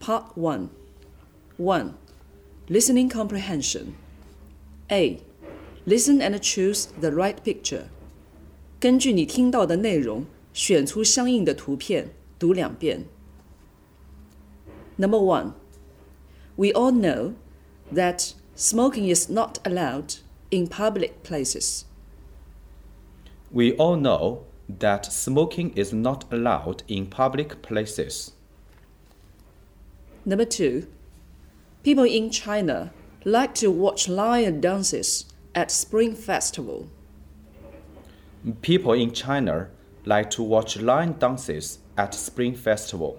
Part 1. 1. Listening comprehension. A. Listen and choose the right picture. 根据你听到的内容，选出相应的图片，读2遍。Number 1. We all know that smoking is not allowed in public places. We all know that smoking is not allowed in public places. Number 2. People in China like to watch lion dances at Spring Festival. People in China like to watch lion dances at Spring Festival.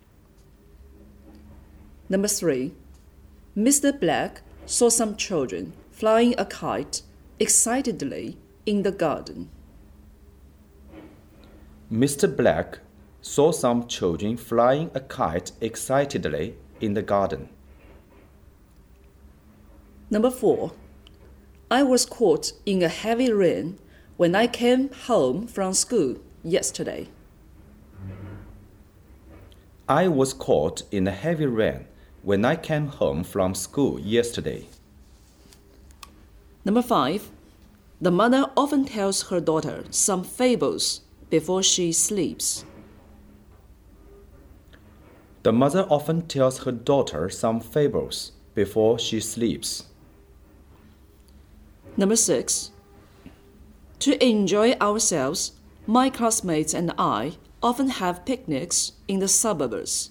Number 3. Mr. Black saw some children flying a kite excitedly in the garden. Mr. Black saw some children flying a kite excitedly in the garden. Number 4. I was caught in a heavy rain when I came home from school yesterday. I was caught in a heavy rain when I came home from school yesterday. Number 5. The mother often tells her daughter some fables before she sleeps. The mother often tells her daughter some fables before she sleeps. Number 6. To enjoy ourselves, my classmates and I often have picnics in the suburbs.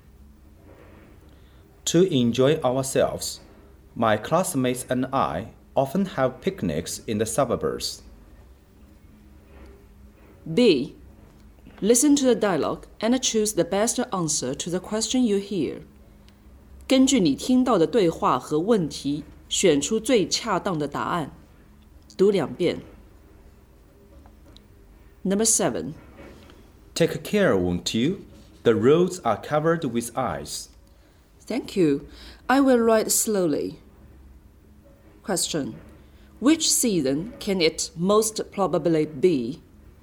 To enjoy ourselves, my classmates and I often have picnics in the suburbs. B. Listen to the dialogue and choose the best answer to the question you hear. 根据你听到的对话和问题，选出最恰当的答案。读2遍。Number 7. Take care, won't you? The roads are covered with ice. Thank you. I will write slowly. Question. Which season can it most probably be?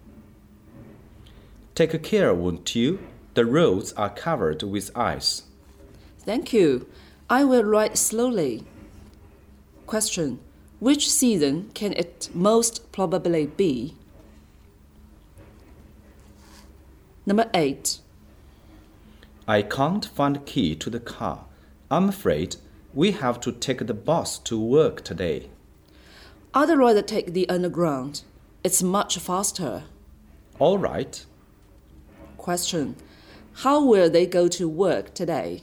Take care, won't you? The roads are covered with ice. Thank you. I will write slowly. Question. Which season can it most probably be? Number 8. I can't find a key to the car. I'm afraid we have to take the bus to work today. I'd rather take the underground. It's much faster. All right. Question. How will they go to work today?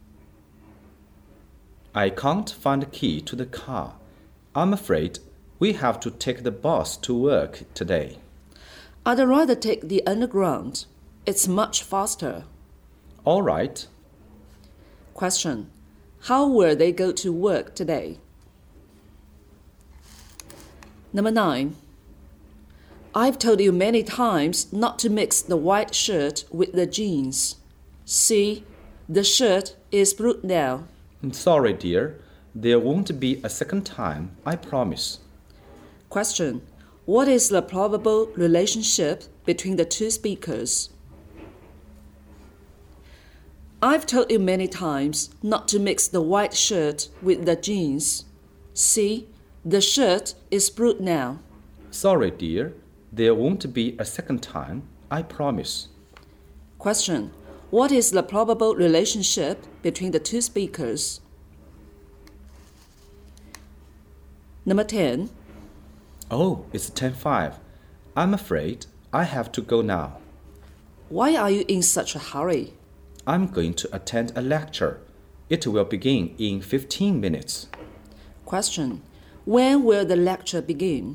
I can't find a key to the car. I'm afraid we have to take the bus to work today. I'd rather take the underground. It's much faster. All right. Question. How will they go to work today? Number 9. I've told you many times not to mix the white shirt with the jeans. See, the shirt is blue now. Sorry, dear. There won't be a second time, I promise. Question. What is the probable relationship between the two speakers? I've told you many times not to mix the white shirt with the jeans. See, the shirt is blue now. Sorry, dear. There won't be a second time, I promise. Question. What is the probable relationship between the two speakers? Number 10. Oh, it's 10:05. I'm afraid I have to go now. Why are you in such a hurry? I'm going to attend a lecture. It will begin in 15 minutes. Question. When will the lecture begin?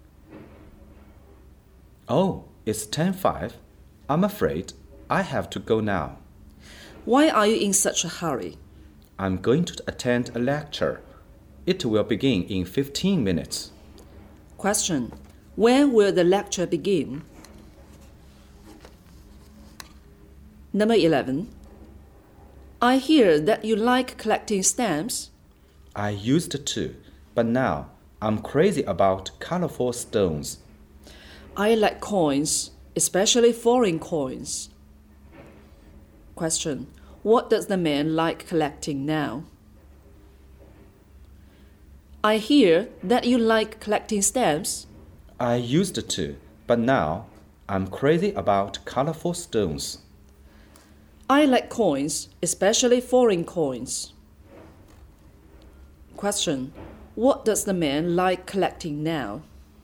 Oh, it's 10:05. I'm afraid I have to go now. Why are you in such a hurry? I'm going to attend a lecture. It will begin in 15 minutes. Question. When will the lecture begin? Number 11. I hear that you like collecting stamps. I used to, but now I'm crazy about colorful stones. I like coins, especially foreign coins. Question. What does the man like collecting now? I hear that you like collecting stamps. I used to, but now I'm crazy about colorful stones. I like coins, especially foreign coins. Question. What does the man like collecting now?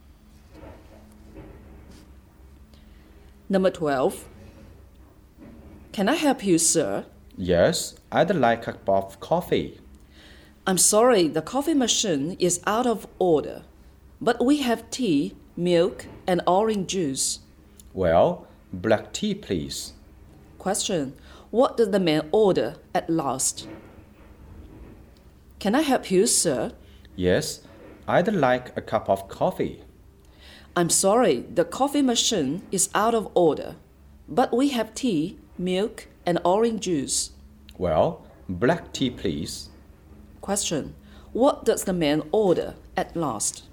Number 12. Can I help you, sir? Yes, I'd like a cup of coffee. I'm sorry, the coffee machine is out of order, but we have tea, milk, and orange juice. Well, black tea, please. Question. What did the man order at last? Can I help you, sir? Yes, I'd like a cup of coffee. I'm sorry, the coffee machine is out of order, but we have tea, milk, and orange juice. Well, black tea, please. Question. What does the man order at last?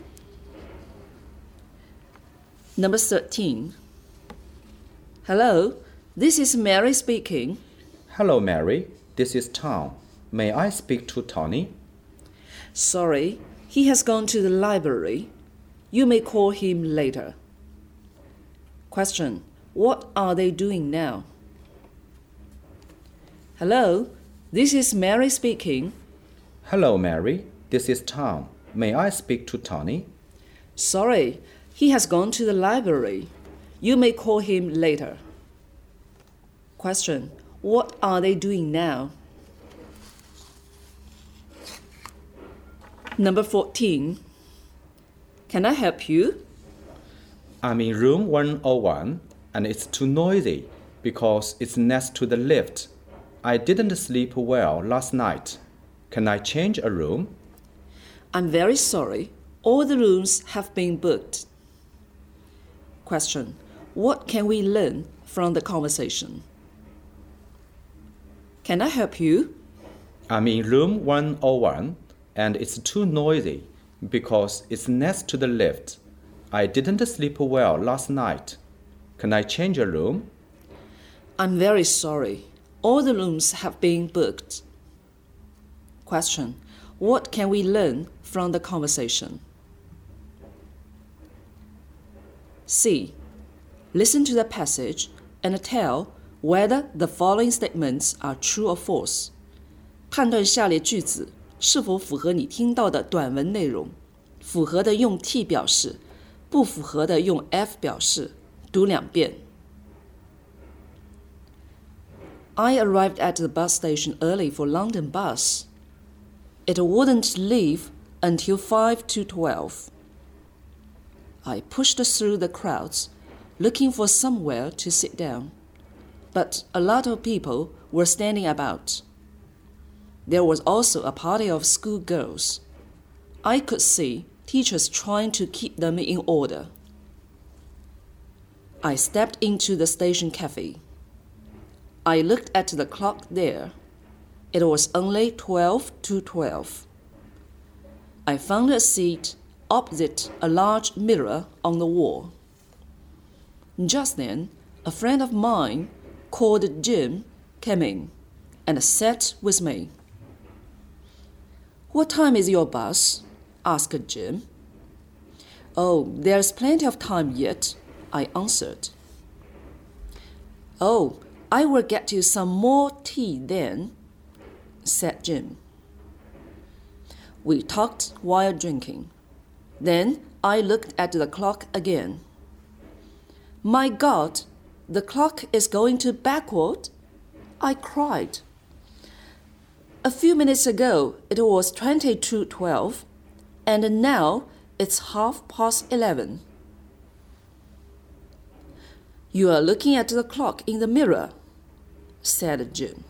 Number 13. Hello, this is Mary speaking. Hello, Mary. This is Tom. May I speak to Tony? Sorry, he has gone to the library. You may call him later. Question. What are they doing now? Hello, this is Mary speaking. Hello, Mary. This is Tom. May I speak to Tony? Sorry, he has gone to the library. You may call him later. Question. What are they doing now? Number 14. Can I help you? I'm in room 101 and it's too noisy because it's next to the lift. I didn't sleep well last night. Can I change a room? I'm very sorry. All the rooms have been booked. Question. What can we learn from the conversation? Can I help you? I'm in room 101 and it's too noisy because it's next to the lift. I didn't sleep well last night. Can I change a room? I'm very sorry. All the rooms have been booked. Question. What can we learn from the conversation? C. Listen to the passage and tell whether the following statements are true or false. 判断下列句子是否符合你听到的短文内容。符合的用 T 表示，不符合的用 F 表示。读2遍。I arrived at the bus station early for London bus. It wouldn't leave until 5 to 12. I pushed through the crowds, looking for somewhere to sit down, but a lot of people were standing about. There was also a party of schoolgirls. I could see teachers trying to keep them in order. I stepped into the station cafe. I looked at the clock there. It was only 12 to 12. I found a seat opposite a large mirror on the wall. Just then, a friend of mine, called Jim, came in and sat with me. What time is your bus? Asked Jim. Oh, there's plenty of time yet, I answered. Oh, I will get you some more tea then, said Jim. We talked while drinking. Then I looked at the clock again. My God, the clock is going to backward, I cried. A few minutes ago it was 20 to 12, and now it's 11:30. You are looking at the clock in the mirror, said Jim.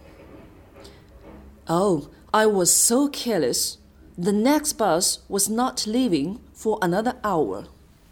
Oh, I was so careless. The next bus was not leaving for another hour.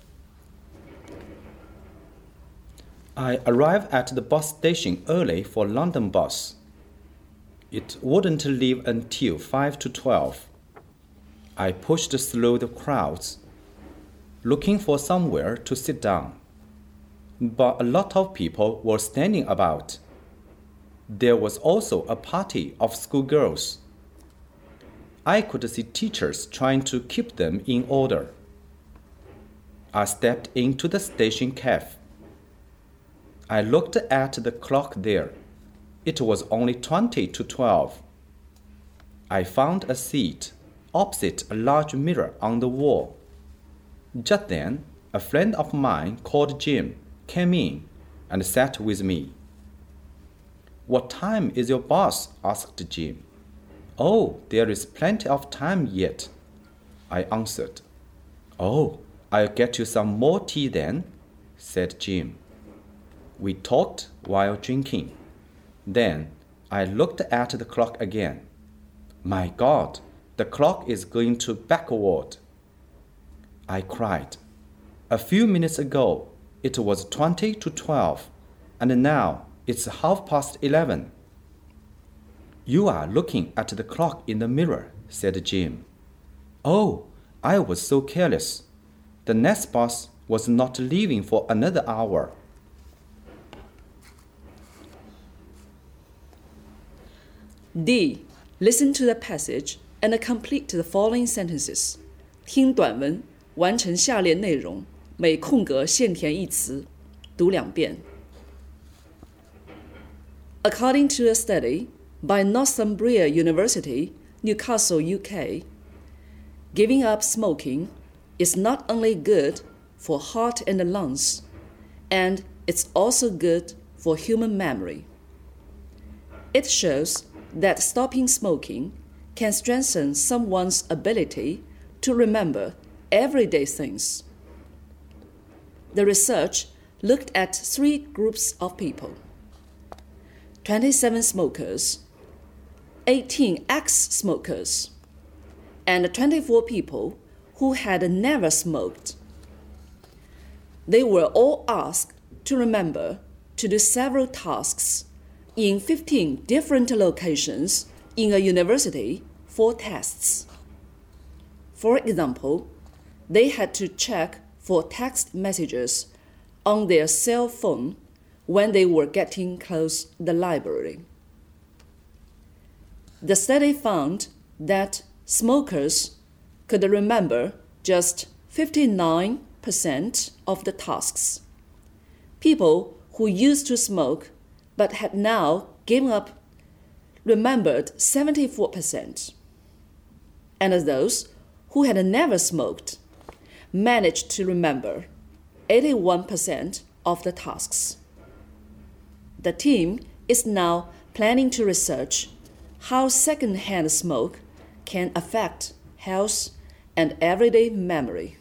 I arrived at the bus station early for London bus. It wouldn't leave until 5 to 12. I pushed through the crowds, looking for somewhere to sit down. But a lot of people were standing about. There was also a party of schoolgirls. I could see teachers trying to keep them in order. I stepped into the station cafe. I looked at the clock there. It was only 20 to 12. I found a seat opposite a large mirror on the wall. Just then, a friend of mine called Jim came in and sat with me. "What time is your bus?" asked Jim. "Oh, there is plenty of time yet," I answered. "Oh, I'll get you some more tea then," said Jim. We talked while drinking. Then I looked at the clock again. "My God, the clock is going to backward," I cried. "A few minutes ago, it was 20 to 12, and now it's 11:30. "You are looking at the clock in the mirror," said Jim. "Oh, I was so careless. The next bus was not leaving for another hour." D. Listen to the passage and complete the following sentences. 听短文，完成下列内容，每空格现填一词。读两遍。According to a study by Northumbria University, Newcastle, UK, giving up smoking is not only good for heart and lungs, and it's also good for human memory. It shows that stopping smoking can strengthen someone's ability to remember everyday things. The research looked at 3 groups of people: 27 smokers, 18 ex-smokers, and 24 people who had never smoked. They were all asked to remember to do several tasks in 15 different locations in a university for tests. For example, they had to check for text messages on their cell phone when they were getting close to the library. The study found that smokers could remember just 59% of the tasks. People who used to smoke but had now given up remembered 74%. And those who had never smoked managed to remember 81% of the tasks. The team is now planning to research how secondhand smoke can affect health and everyday memory.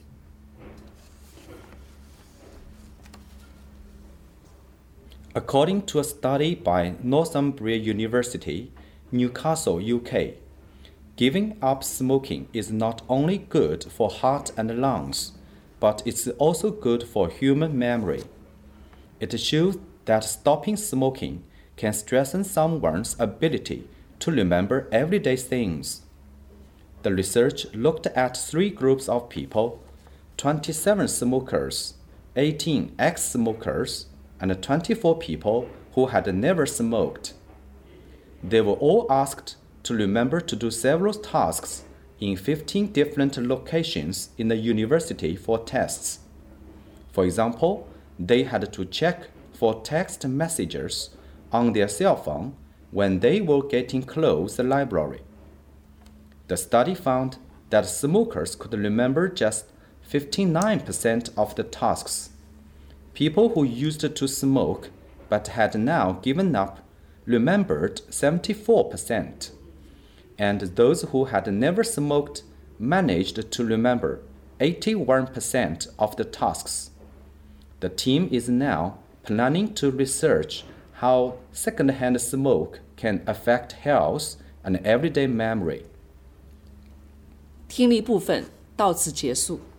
According to a study by Northumbria University, Newcastle, UK, giving up smoking is not only good for heart and lungs, but it's also good for human memory. It shows that stopping smoking can strengthen someone's ability to remember everyday things. The research looked at 3 groups of people: 27 smokers, 18 ex-smokers, and 24 people who had never smoked. They were all asked to remember to do several tasks in 15 different locations in the university for tests. For example, they had to check for text messages on their cell phone when they were getting close to the library. The study found that smokers could remember just 59% of the tasks. People who used to smoke but had now given up remembered 74%, and those who had never smoked managed to remember 81% of the tasks. The team is now planning to research how secondhand smoke can affect health and everyday memory. 听力部分到此结束。